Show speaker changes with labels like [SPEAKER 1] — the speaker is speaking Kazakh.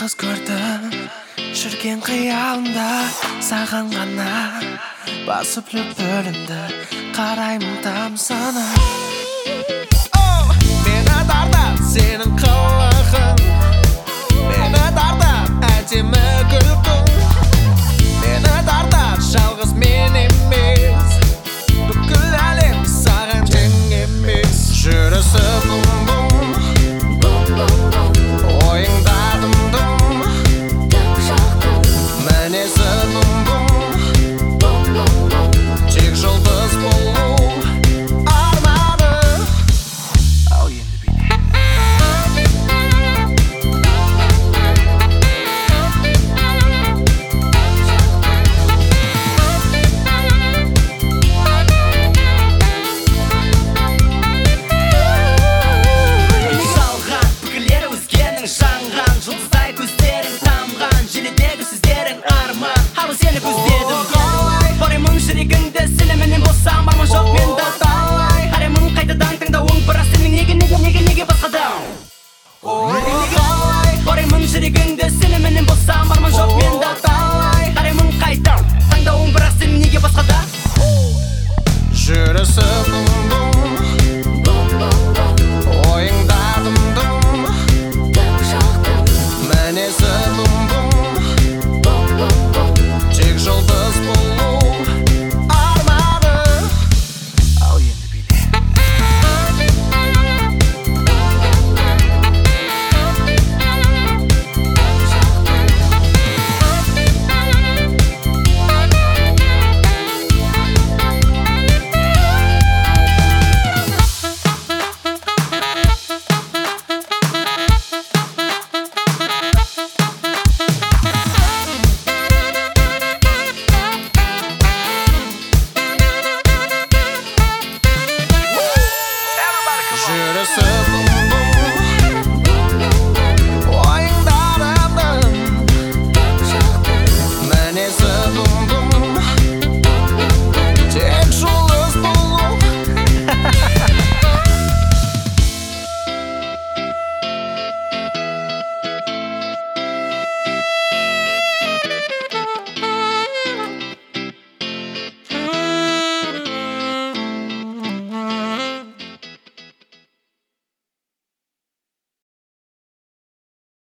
[SPEAKER 1] қыз көрдім жүрген қиялымда, саған ғана басып лүпілімді қараймын тамсана. Мені тартар сенің қылығың, мені тартар әдемі күлкің, мені тартар жалғыз мен емес, бүкіл әлем саған тең емес. Жүрісі бум-бум, ойыңда дым-дым, мінезі бум-бум, тек жұлдыз болу арманы. Ал енді бейне. Жанған жұлдыздай көздерің тамған, желідегі сөздерің арман. Ал сені көздедім, барымын жүрегіңді сілеменен болсам, бармын жоқ менді талай. Қараймын қайтадан тыңдауың, бірақ сенің неге басқада? Барымын жүрегіңді